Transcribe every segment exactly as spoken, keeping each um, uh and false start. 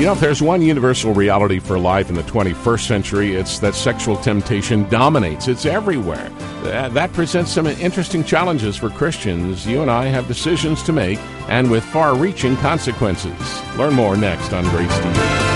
know, if there's one universal reality for life in the twenty-first century, it's that sexual temptation dominates. It's everywhere. That presents some interesting challenges for Christians. You and I have decisions to make, and with far-reaching consequences. Learn more next on Grace T V.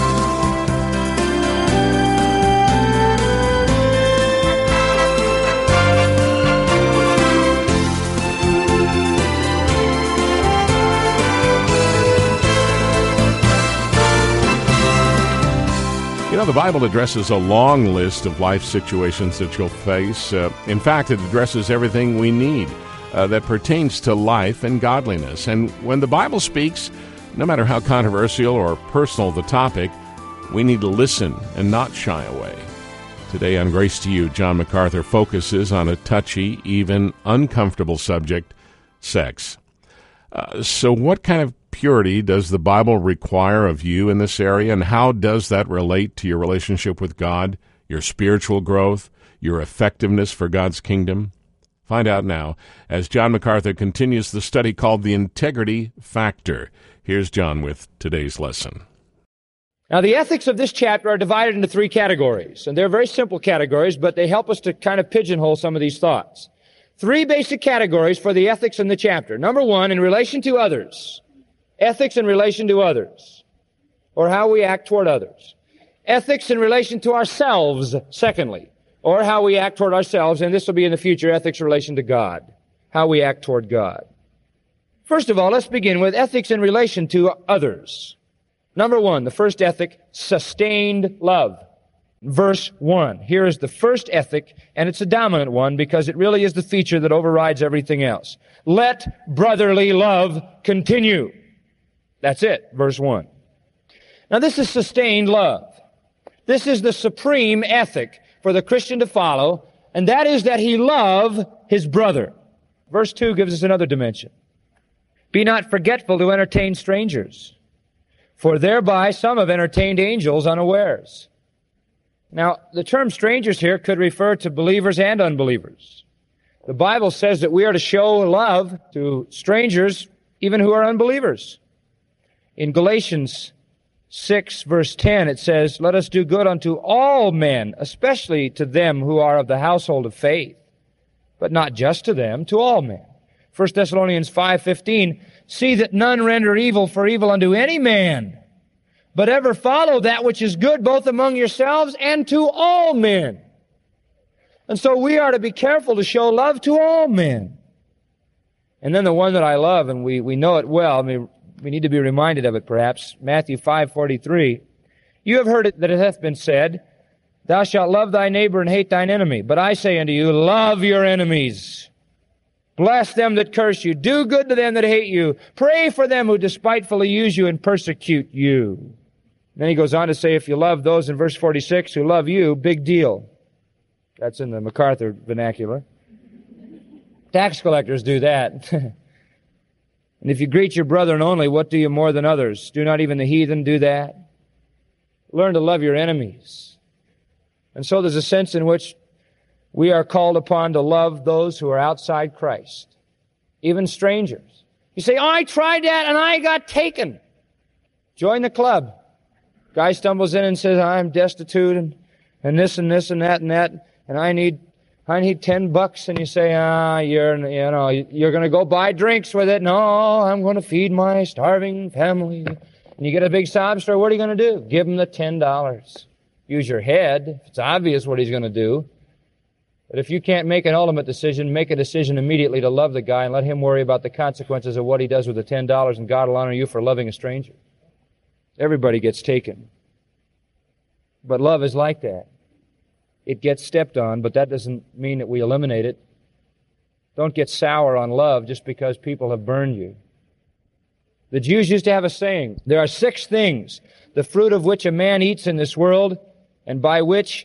You know, the Bible addresses a long list of life situations that you'll face. Uh, in fact, it addresses everything we need uh, that pertains to life and godliness. And when the Bible speaks, no matter how controversial or personal the topic, we need to listen and not shy away. Today on Grace to You, John MacArthur focuses on a touchy, even uncomfortable subject, sex. Uh, so what kind of purity does the Bible require of you in this area, and how does that relate to your relationship with God, your spiritual growth, your effectiveness for God's kingdom? Find out now as John MacArthur continues the study called The Integrity Factor. Here's John with today's lesson. Now, the ethics of this chapter are divided into three categories, and they're very simple categories, but they help us to kind of pigeonhole some of these thoughts. Three basic categories for the ethics in the chapter. Number one, in relation to others. Ethics in relation to others, or how we act toward others. Ethics in relation to ourselves, secondly, or how we act toward ourselves, and this will be in the future, ethics in relation to God, how we act toward God. First of all, let's begin with ethics in relation to others. Number one, the first ethic, sustained love. Verse one. Here is the first ethic, and it's a dominant one because it really is the feature that overrides everything else. Let brotherly love continue. That's it, verse one. Now this is sustained love. This is the supreme ethic for the Christian to follow, and that is that he love his brother. Verse two gives us another dimension. Be not forgetful to entertain strangers, for thereby some have entertained angels unawares. Now, the term strangers here could refer to believers and unbelievers. The Bible says that we are to show love to strangers, even who are unbelievers. In Galatians six, verse ten, it says, let us do good unto all men, especially to them who are of the household of faith, but not just to them, to all men. First Thessalonians five fifteen, see that none render evil for evil unto any man, but ever follow that which is good both among yourselves and to all men. And so we are to be careful to show love to all men. And then the one that I love, and we, we know it well, I mean, we need to be reminded of it perhaps, Matthew five forty-three. You have heard it that it hath been said, thou shalt love thy neighbor and hate thine enemy. But I say unto you, love your enemies. Bless them that curse you. Do good to them that hate you. Pray for them who despitefully use you and persecute you. And then he goes on to say, if you love those in verse forty-six who love you, big deal. That's in the MacArthur vernacular. Tax collectors do that. And if you greet your brethren only, what do you more than others? Do not even the heathen do that? Learn to love your enemies. And so there's a sense in which we are called upon to love those who are outside Christ, even strangers. You say, oh, I tried that and I got taken. Join the club. Guy stumbles in and says, I'm destitute and, and this and this and that and that, and I need I need ten bucks, and you say, ah, you're, you know, you're going to go buy drinks with it. No, I'm going to feed my starving family. And you get a big sob story. What are you going to do? Give him the ten dollars. Use your head. It's obvious what he's going to do. But if you can't make an ultimate decision, make a decision immediately to love the guy and let him worry about the consequences of what he does with the ten dollars, and God will honor you for loving a stranger. Everybody gets taken. But love is like that. It gets stepped on, but that doesn't mean that we eliminate it. Don't get sour on love just because people have burned you. The Jews used to have a saying, there are six things, the fruit of which a man eats in this world, and by which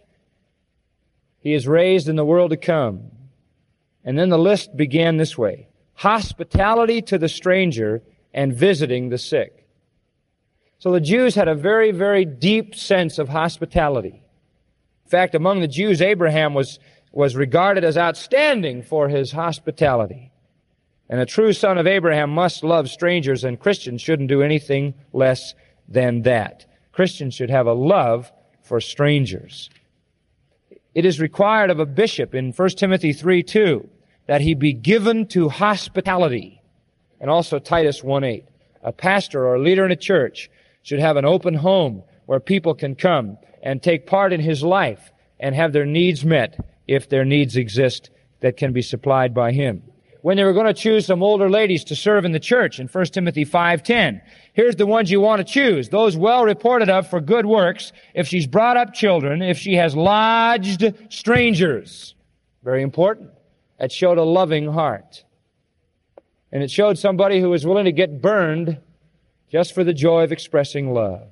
he is raised in the world to come. And then the list began this way: hospitality to the stranger and visiting the sick. So the Jews had a very, very deep sense of hospitality. In fact, among the Jews, Abraham was, was regarded as outstanding for his hospitality. And a true son of Abraham must love strangers, and Christians shouldn't do anything less than that. Christians should have a love for strangers. It is required of a bishop in First Timothy three two that he be given to hospitality, and also Titus one eight. A pastor or a leader in a church should have an open home where people can come and take part in his life and have their needs met, if their needs exist that can be supplied by him. When they were going to choose some older ladies to serve in the church in First Timothy five ten, here's the ones you want to choose. Those well reported of for good works, if she's brought up children, if she has lodged strangers. Very important. That showed a loving heart. And it showed somebody who was willing to get burned just for the joy of expressing love.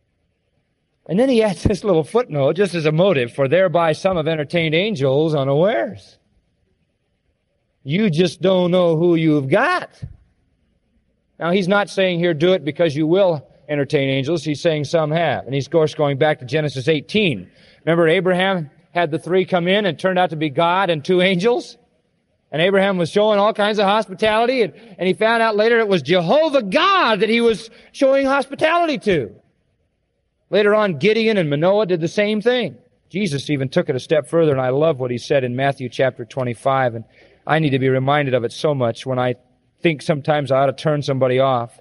And then he adds this little footnote just as a motive, for thereby some have entertained angels unawares. You just don't know who you've got. Now, he's not saying here, do it because you will entertain angels. He's saying some have. And he's, of course, going back to Genesis eighteen. Remember, Abraham had the three come in and turned out to be God and two angels? And Abraham was showing all kinds of hospitality, and, and he found out later it was Jehovah God that he was showing hospitality to. Later on, Gideon and Manoah did the same thing. Jesus even took it a step further, and I love what he said in Matthew chapter twenty-five, and I need to be reminded of it so much when I think sometimes I ought to turn somebody off.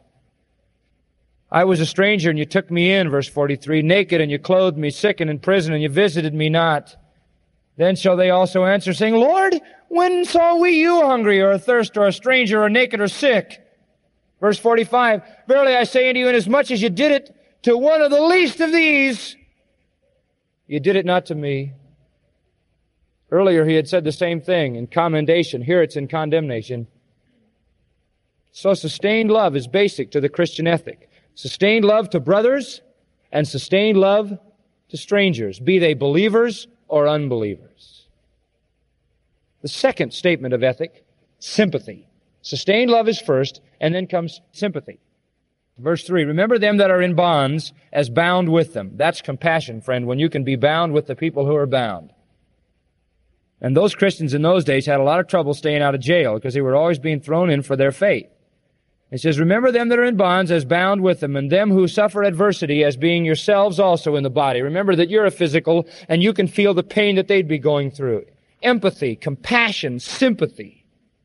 I was a stranger, and you took me in, verse forty-three, naked, and you clothed me, sick and in prison, and you visited me not. Then shall they also answer, saying, Lord, when saw we you hungry, or athirst, or a stranger, or naked, or sick? Verse forty-five, verily I say unto you, inasmuch as you did it to one of the least of these, you did it not to me. Earlier he had said the same thing in commendation. Here it's in condemnation. So sustained love is basic to the Christian ethic. Sustained love to brothers and sustained love to strangers, be they believers or unbelievers. The second statement of ethic, sympathy. Sustained love is first, and then comes sympathy. Verse three, remember them that are in bonds as bound with them. That's compassion, friend, when you can be bound with the people who are bound. And those Christians in those days had a lot of trouble staying out of jail because they were always being thrown in for their faith. It says, remember them that are in bonds as bound with them, and them who suffer adversity as being yourselves also in the body. Remember that you're a physical, and you can feel the pain that they'd be going through. Empathy, compassion, sympathy.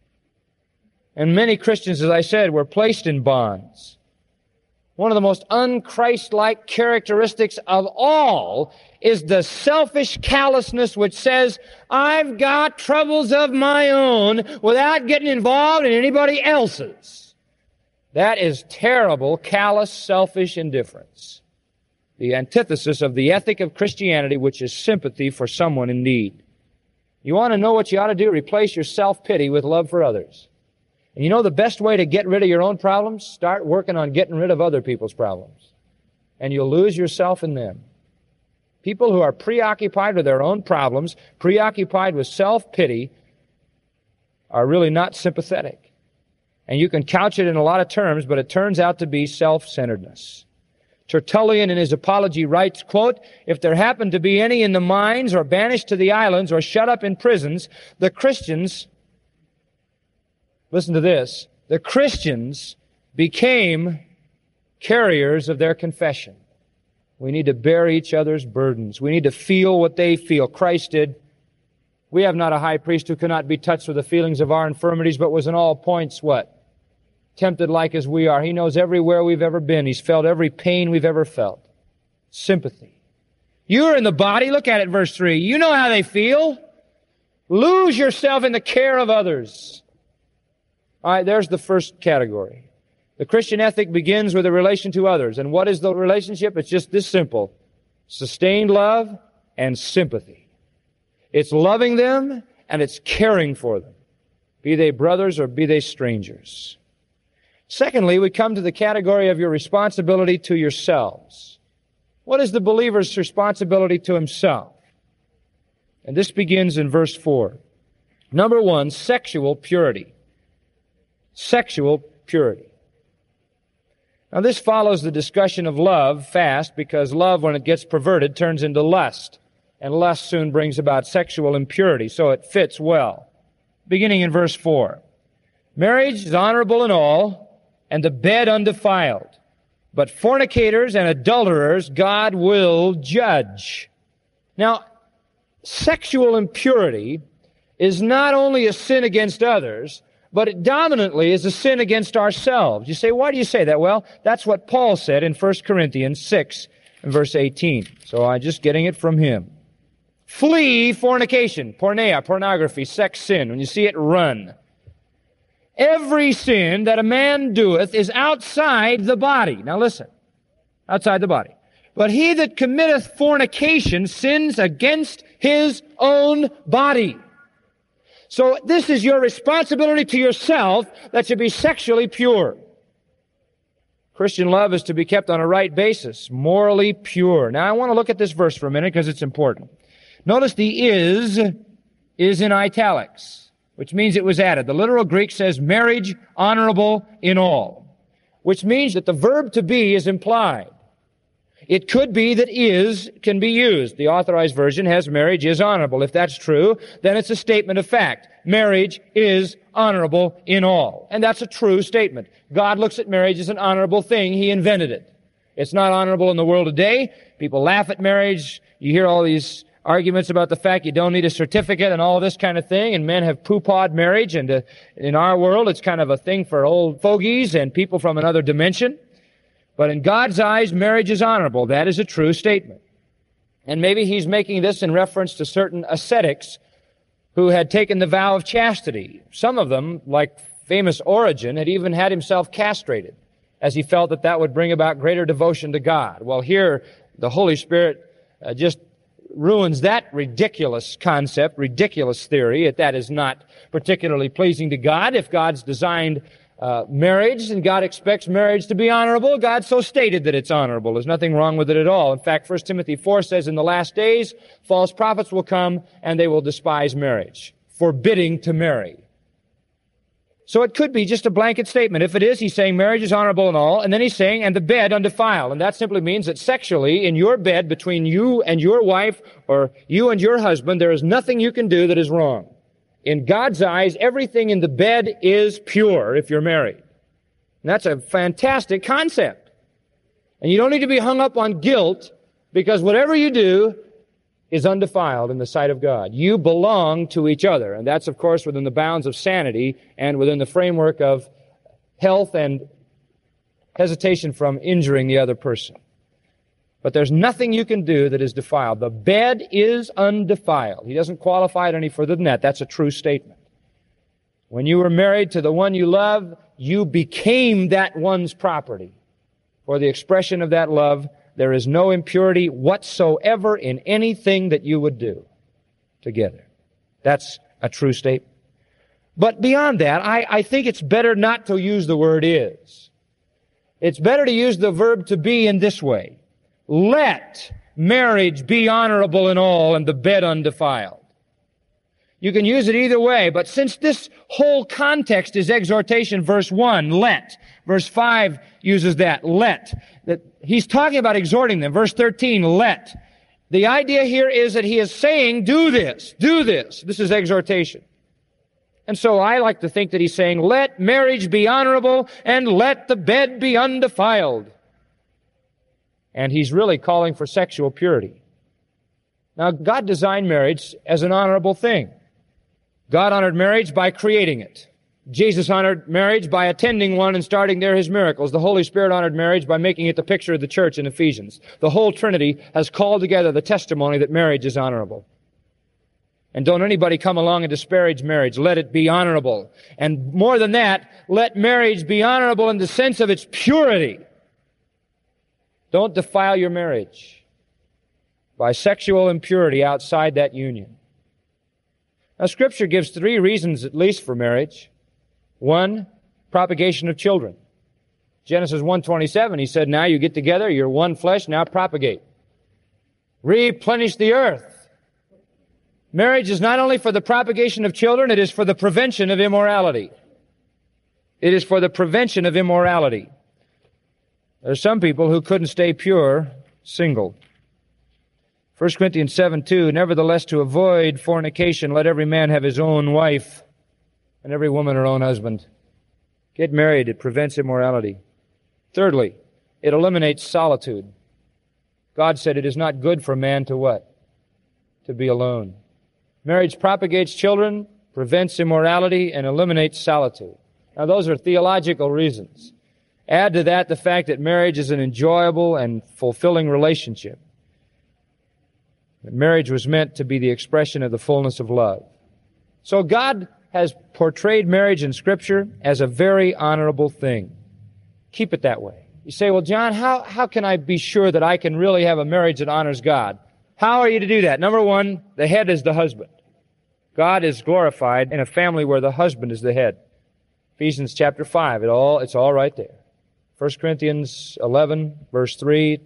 And many Christians, as I said, were placed in bonds. One of the most un-Christ-like characteristics of all is the selfish callousness which says, I've got troubles of my own without getting involved in anybody else's. That is terrible, callous, selfish indifference. The antithesis of the ethic of Christianity, which is sympathy for someone in need. You want to know what you ought to do? Replace your self-pity with love for others. And you know the best way to get rid of your own problems? Start working on getting rid of other people's problems. And you'll lose yourself in them. People who are preoccupied with their own problems, preoccupied with self-pity, are really not sympathetic. And you can couch it in a lot of terms, but it turns out to be self-centeredness. Tertullian in his Apology writes, quote, if there happen to be any in the mines or banished to the islands or shut up in prisons, the Christians... Listen to this. The Christians became carriers of their confession. We need to bear each other's burdens. We need to feel what they feel. Christ did. We have not a high priest who cannot be touched with the feelings of our infirmities, but was in all points what? Tempted like as we are. He knows everywhere we've ever been. He's felt every pain we've ever felt. Sympathy. You're in the body. Look at it, verse three. You know how they feel. Lose yourself in the care of others. All right, there's the first category. The Christian ethic begins with a relation to others. And what is the relationship? It's just this simple. Sustained love and sympathy. It's loving them and it's caring for them. Be they brothers or be they strangers. Secondly, we come to the category of your responsibility to yourselves. What is the believer's responsibility to himself? And this begins in verse four. Number one, sexual purity. Sexual purity. Now this follows the discussion of love fast, because love, when it gets perverted, turns into lust. And lust soon brings about sexual impurity, so it fits well. Beginning in verse four. Marriage is honorable in all, and the bed undefiled. But fornicators and adulterers God will judge. Now, sexual impurity is not only a sin against others, but it dominantly is a sin against ourselves. You say, why do you say that? Well, that's what Paul said in First Corinthians six and verse eighteen. So I'm just getting it from him. Flee fornication, porneia, pornography, sex sin. When you see it, run. Every sin that a man doeth is outside the body. Now listen, outside the body. But he that committeth fornication sins against his own body. So this is your responsibility to yourself that you be sexually pure. Christian love is to be kept on a right basis, morally pure. Now I want to look at this verse for a minute because it's important. Notice the is is in italics, which means it was added. The literal Greek says marriage honorable in all, which means that the verb to be is implied. It could be that is can be used. The Authorized Version has marriage is honorable. If that's true, then it's a statement of fact. Marriage is honorable in all. And that's a true statement. God looks at marriage as an honorable thing. He invented it. It's not honorable in the world today. People laugh at marriage. You hear all these arguments about the fact you don't need a certificate and all this kind of thing, and men have poo-pawed marriage, and uh, in our world it's kind of a thing for old fogies and people from another dimension. But in God's eyes, marriage is honorable. That is a true statement. And maybe he's making this in reference to certain ascetics who had taken the vow of chastity. Some of them, like famous Origen, had even had himself castrated, as he felt that that would bring about greater devotion to God. Well, here, the Holy Spirit uh, just ruins that ridiculous concept, ridiculous theory, that that is not particularly pleasing to God. If God's designed uh, marriage and God expects marriage to be honorable, God so stated that it's honorable. There's nothing wrong with it at all. In fact, First Timothy four says, in the last days, false prophets will come and they will despise marriage, forbidding to marry. So it could be just a blanket statement. If it is, he's saying marriage is honorable and all, and then he's saying, and the bed undefiled. And that simply means that sexually, in your bed, between you and your wife, or you and your husband, there is nothing you can do that is wrong. In God's eyes, everything in the bed is pure if you're married. And that's a fantastic concept. And you don't need to be hung up on guilt, because whatever you do is undefiled in the sight of God. You belong to each other. And that's, of course, within the bounds of sanity and within the framework of health and hesitation from injuring the other person. But there's nothing you can do that is defiled. The bed is undefiled. He doesn't qualify it any further than that. That's a true statement. When you were married to the one you love, you became that one's property. For the expression of that love, there is no impurity whatsoever in anything that you would do together. That's a true statement. But beyond that, I, I think it's better not to use the word is. It's better to use the verb to be in this way. Let marriage be honorable in all and the bed undefiled. You can use it either way, but since this whole context is exhortation, verse one, let. Verse five uses that, let. That he's talking about exhorting them. Verse thirteen, let. The idea here is that he is saying, do this, do this. This is exhortation. And so I like to think that he's saying, let marriage be honorable and let the bed be undefiled. And he's really calling for sexual purity. Now, God designed marriage as an honorable thing. God honored marriage by creating it. Jesus honored marriage by attending one and starting there his miracles. The Holy Spirit honored marriage by making it the picture of the church in Ephesians. The whole Trinity has called together the testimony that marriage is honorable. And don't anybody come along and disparage marriage. Let it be honorable. And more than that, let marriage be honorable in the sense of its purity. Don't defile your marriage by sexual impurity outside that union. Now, Scripture gives three reasons at least for marriage. One, propagation of children. Genesis one twenty-seven, he said, now you get together, you're one flesh, now propagate. Replenish the earth. Marriage is not only for the propagation of children, it is for the prevention of immorality. It is for the prevention of immorality. There are some people who couldn't stay pure single. First Corinthians seven two, nevertheless to avoid fornication, let every man have his own wife, and every woman her own husband. Get married, it prevents immorality. Thirdly, It eliminates solitude. God said it is not good for man to what? To be alone. Marriage propagates children, prevents immorality, and eliminates solitude. Now, those are theological reasons. Add to that the fact that marriage is an enjoyable and fulfilling relationship. That marriage was meant to be the expression of the fullness of love. So God has portrayed marriage in Scripture as a very honorable thing. Keep it that way. You say, well, John, how, how can I be sure that I can really have a marriage that honors God? How are you to do that? Number one, the head is the husband. God is glorified in a family where the husband is the head. Ephesians chapter five, it all, it's all right there. First Corinthians eleven, verse three,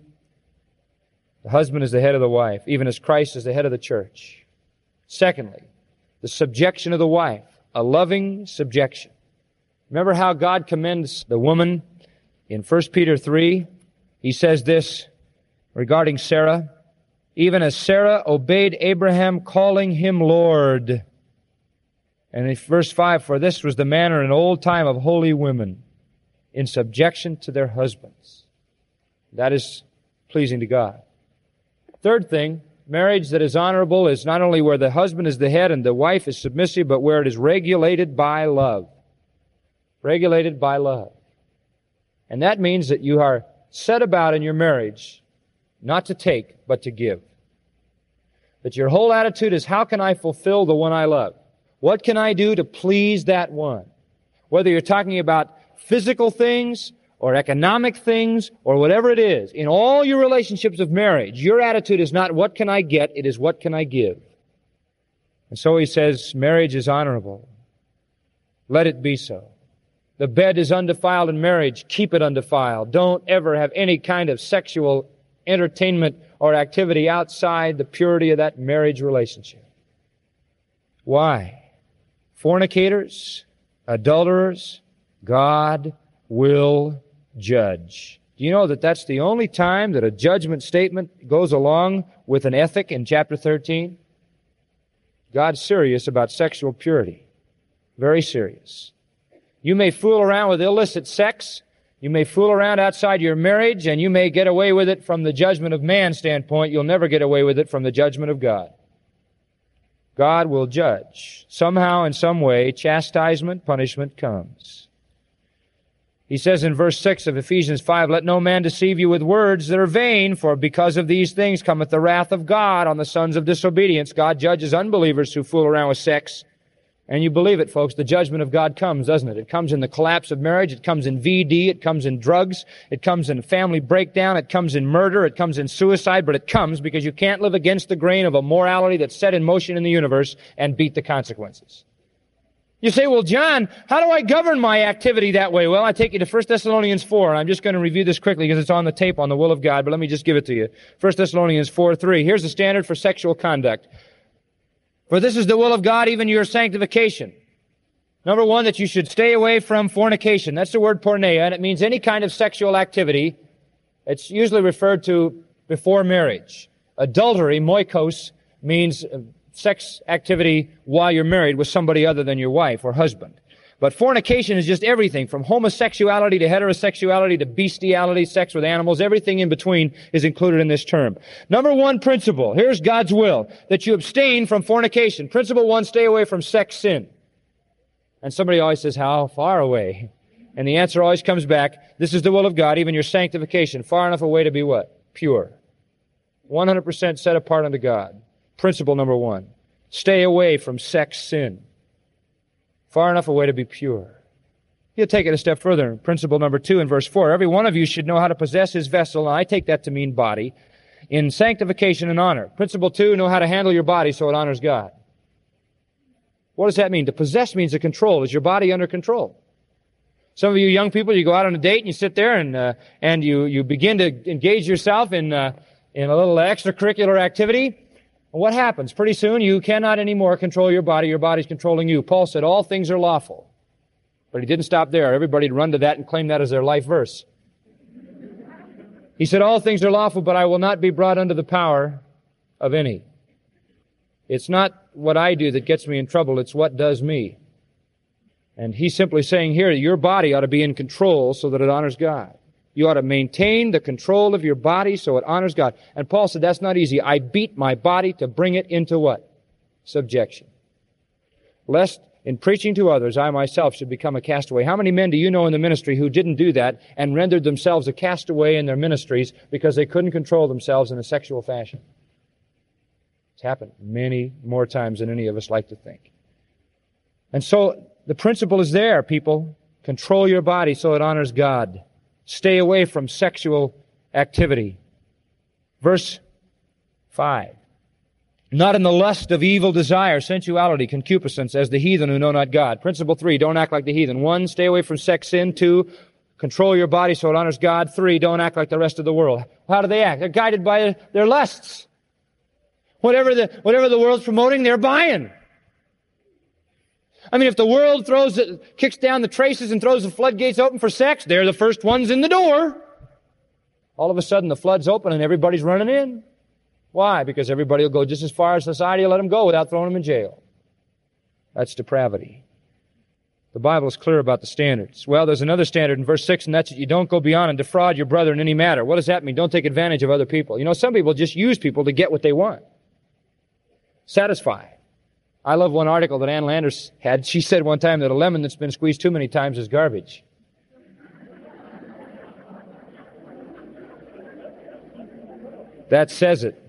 the husband is the head of the wife, even as Christ is the head of the church. Secondly, the subjection of the wife, a loving subjection. Remember how God commends the woman in First Peter three? He says this regarding Sarah, even as Sarah obeyed Abraham, calling him Lord. And in verse five, for this was the manner in old time of holy women, in subjection to their husbands. That is pleasing to God. Third thing, marriage that is honorable is not only where the husband is the head and the wife is submissive, but where it is regulated by love. Regulated by love. And that means that you are set about in your marriage not to take, but to give. That your whole attitude is, how can I fulfill the one I love? What can I do to please that one? Whether you're talking about physical things or economic things or whatever it is, in all your relationships of marriage, your attitude is not what can I get, it is what can I give. And so he says, marriage is honorable. Let it be so. The bed is undefiled in marriage. Keep it undefiled. Don't ever have any kind of sexual entertainment or activity outside the purity of that marriage relationship. Why? Fornicators, adulterers, God will judge. Do you know that that's the only time that a judgment statement goes along with an ethic in chapter thirteen? God's serious about sexual purity. Very serious. You may fool around with illicit sex. You may fool around outside your marriage, and you may get away with it from the judgment of man's standpoint. You'll never get away with it from the judgment of God. God will judge. Somehow, in some way, chastisement, punishment comes. He says in verse six of Ephesians five, let no man deceive you with words that are vain, for because of these things cometh the wrath of God on the sons of disobedience. God judges unbelievers who fool around with sex. And you believe it, folks, the judgment of God comes, doesn't it? It comes in the collapse of marriage. It comes in V D. It comes in drugs. It comes in family breakdown. It comes in murder. It comes in suicide. But it comes because you can't live against the grain of a morality that's set in motion in the universe and beat the consequences. You say, well, John, how do I govern my activity that way? Well, I take you to First Thessalonians four, and I'm just going to review this quickly because it's on the tape on the will of God, but let me just give it to you. First Thessalonians four three. Here's the standard for sexual conduct. For this is the will of God, even your sanctification. Number one, that you should stay away from fornication. That's the word porneia, and it means any kind of sexual activity. It's usually referred to before marriage. Adultery, moikos, means sex activity while you're married with somebody other than your wife or husband. But fornication is just everything, from homosexuality to heterosexuality to bestiality, sex with animals. Everything in between is included in this term. Number one principle, here's God's will, that you abstain from fornication. Principle one, stay away from sex sin. And somebody always says, how far away? And the answer always comes back, this is the will of God, even your sanctification. Far enough away to be what? Pure. one hundred percent set apart unto God. Principle number one, stay away from sex sin. Far enough away to be pure. He'll take it a step further. Principle number two in verse four. Every one of you should know how to possess his vessel, and I take that to mean body, in sanctification and honor. Principle two, know how to handle your body so it honors God. What does that mean? To possess means to control. Is your body under control? Some of you young people, you go out on a date and you sit there and uh, and you, you begin to engage yourself in, uh, in a little extracurricular activity. What happens? Pretty soon you cannot anymore control your body. Your body's controlling you. Paul said all things are lawful. But he didn't stop there. Everybody'd run to that and claim that as their life verse. He said all things are lawful, but I will not be brought under the power of any. It's not what I do that gets me in trouble. It's what does me. And he's simply saying here, your body ought to be in control so that it honors God. You ought to maintain the control of your body so it honors God. And Paul said, that's not easy. I beat my body to bring it into what? Subjection. Lest in preaching to others, I myself should become a castaway. How many men do you know in the ministry who didn't do that and rendered themselves a castaway in their ministries because they couldn't control themselves in a sexual fashion? It's happened many more times than any of us like to think. And so the principle is there, people. Control your body so it honors God. Stay away from sexual activity. Verse five. Not in the lust of evil desire, sensuality, concupiscence, as the heathen who know not God. Principle three, don't act like the heathen. One, stay away from sex sin. Two, control your body so it honors God. Three, don't act like the rest of the world. How do they act? They're guided by their lusts. Whatever the, whatever the world's promoting, they're buying. I mean, if the world throws it, kicks down the traces and throws the floodgates open for sex, they're the first ones in the door. All of a sudden, the flood's open and everybody's running in. Why? Because everybody will go just as far as society will let them go without throwing them in jail. That's depravity. The Bible is clear about the standards. Well, there's another standard in verse six, and that's that you don't go beyond and defraud your brother in any matter. What does that mean? Don't take advantage of other people. You know, some people just use people to get what they want. Satisfy. I love one article that Ann Landers had. She said one time that a lemon that's been squeezed too many times is garbage. That says it.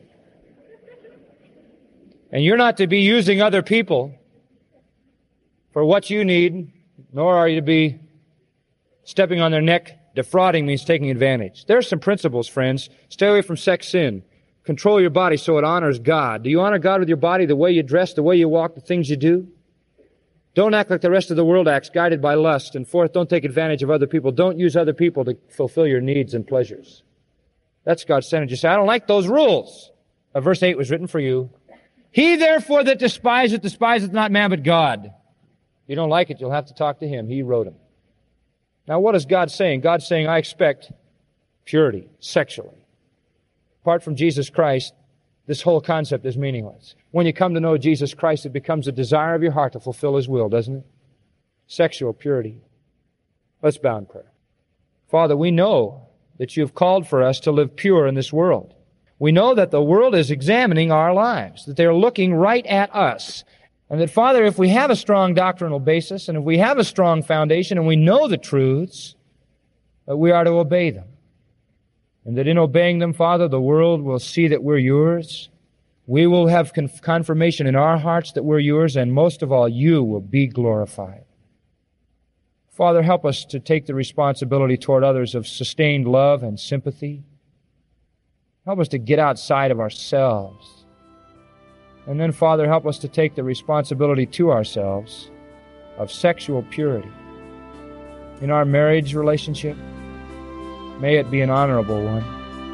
And you're not to be using other people for what you need, nor are you to be stepping on their neck. Defrauding means taking advantage. There are some principles, friends. Stay away from sex sin. Control your body so it honors God. Do you honor God with your body, the way you dress, the way you walk, the things you do? Don't act like the rest of the world acts, guided by lust. And fourth, don't take advantage of other people. Don't use other people to fulfill your needs and pleasures. That's God's standard. You say, I don't like those rules. Uh, verse eight was written for you. He therefore that despiseth, despiseth not man but God. If you don't like it, you'll have to talk to Him. He wrote them. Now what is God saying? God's saying, I expect purity, sexually. Apart from Jesus Christ, this whole concept is meaningless. When you come to know Jesus Christ, it becomes a desire of your heart to fulfill His will, doesn't it? Sexual purity. Let's bow in prayer. Father, we know that You have called for us to live pure in this world. We know that the world is examining our lives, that they're looking right at us. And that, Father, if we have a strong doctrinal basis, and if we have a strong foundation, and we know the truths, that we are to obey them. And that in obeying them, Father, the world will see that we're Yours. We will have conf- confirmation in our hearts that we're Yours, and most of all, You will be glorified. Father, help us to take the responsibility toward others of sustained love and sympathy. Help us to get outside of ourselves. And then, Father, help us to take the responsibility to ourselves of sexual purity. In our marriage relationship, may it be an honorable one.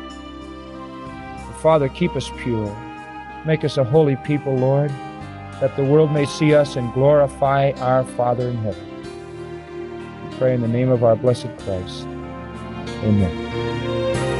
Father, keep us pure. Make us a holy people, Lord, that the world may see us and glorify our Father in heaven. We pray in the name of our blessed Christ. Amen.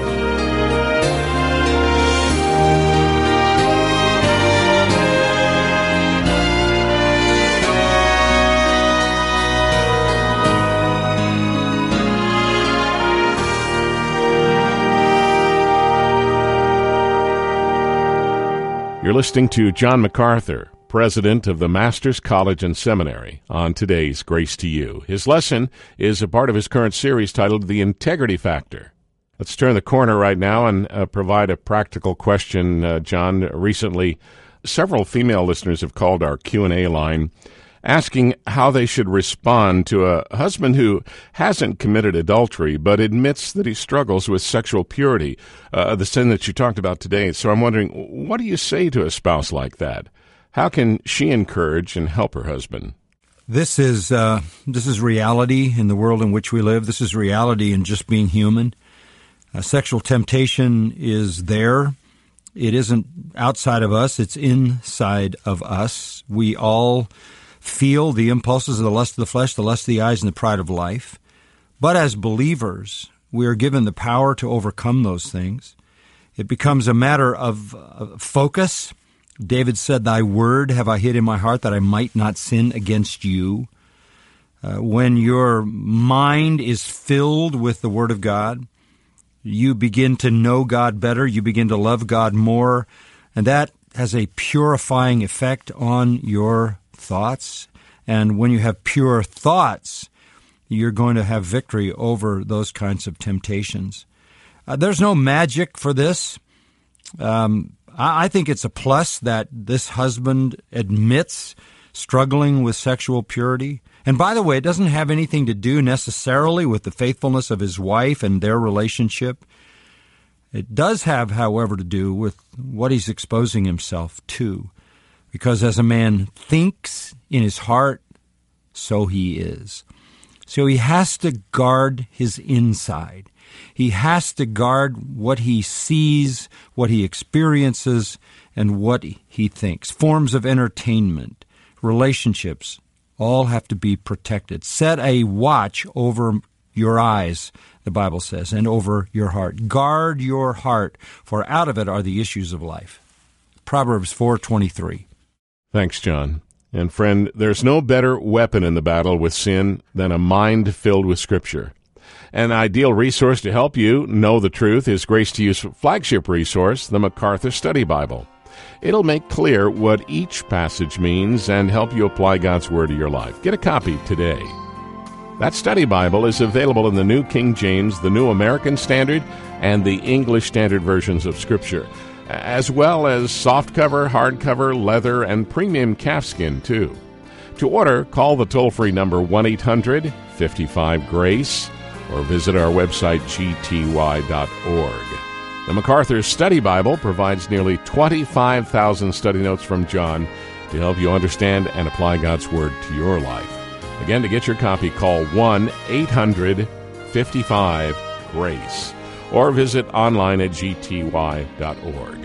You're listening to John MacArthur, president of the Masters College and Seminary, on today's Grace to You. His lesson is a part of his current series titled The Integrity Factor. Let's turn the corner right now and uh, provide a practical question. Uh, John, recently several female listeners have called our Q and A line asking how they should respond to a husband who hasn't committed adultery but admits that he struggles with sexual purity, uh, the sin that you talked about today. So I'm wondering, what do you say to a spouse like that? How can she encourage and help her husband? This is uh, this is reality in the world in which we live. This is reality in just being human. Uh, sexual temptation is there. It isn't outside of us. It's inside of us. We all feel the impulses of the lust of the flesh, the lust of the eyes, and the pride of life. But as believers, we are given the power to overcome those things. It becomes a matter of uh, focus. David said, Thy word have I hid in my heart that I might not sin against You. Uh, when your mind is filled with the Word of God, you begin to know God better, you begin to love God more, and that has a purifying effect on your thoughts. And when you have pure thoughts, you're going to have victory over those kinds of temptations. Uh, there's no magic for this. Um, I, I think it's a plus that this husband admits struggling with sexual purity. And by the way, it doesn't have anything to do necessarily with the faithfulness of his wife and their relationship. It does have, however, to do with what he's exposing himself to. Because as a man thinks in his heart, so he is. So he has to guard his inside. He has to guard what he sees, what he experiences, and what he thinks. Forms of entertainment, relationships, all have to be protected. Set a watch over your eyes, the Bible says, and over your heart. Guard your heart, for out of it are the issues of life. Proverbs four twenty-three. Thanks, John. And friend, there's no better weapon in the battle with sin than a mind filled with Scripture. An ideal resource to help you know the truth is Grace to You's flagship resource, the MacArthur Study Bible. It'll make clear what each passage means and help you apply God's Word to your life. Get a copy today. That study Bible is available in the New King James, the New American Standard, and the English Standard versions of Scripture, as well as softcover, hardcover, leather, and premium calfskin, too. To order, call the toll-free number one eight hundred fifty-five GRACE or visit our website, g t y dot org. The MacArthur Study Bible provides nearly twenty-five thousand study notes from John to help you understand and apply God's Word to your life. Again, to get your copy, call one eight hundred fifty-five GRACE or visit online at g t y dot org.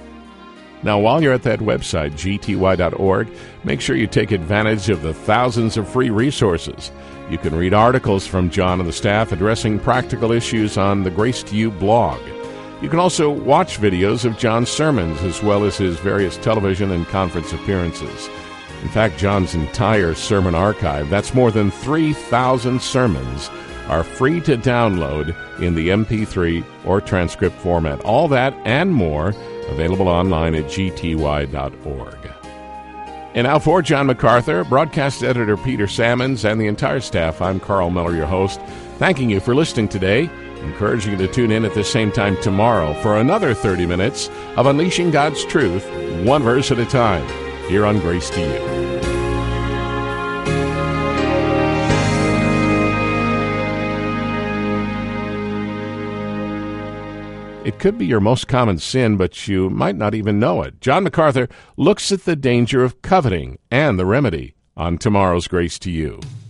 Now, while you're at that website, g t y dot org, make sure you take advantage of the thousands of free resources. You can read articles from John and the staff addressing practical issues on the Grace to You blog. You can also watch videos of John's sermons as well as his various television and conference appearances. In fact, John's entire sermon archive, that's more than three thousand sermons, are free to download in the M P three or transcript format. All that and more available online at g t y dot org. And now for John MacArthur, broadcast editor Peter Sammons, and the entire staff, I'm Carl Miller, your host, thanking you for listening today, encouraging you to tune in at the same time tomorrow for another thirty minutes of Unleashing God's Truth, one verse at a time, here on Grace to You. It could be your most common sin, but you might not even know it. John MacArthur looks at the danger of coveting and the remedy on tomorrow's Grace to You.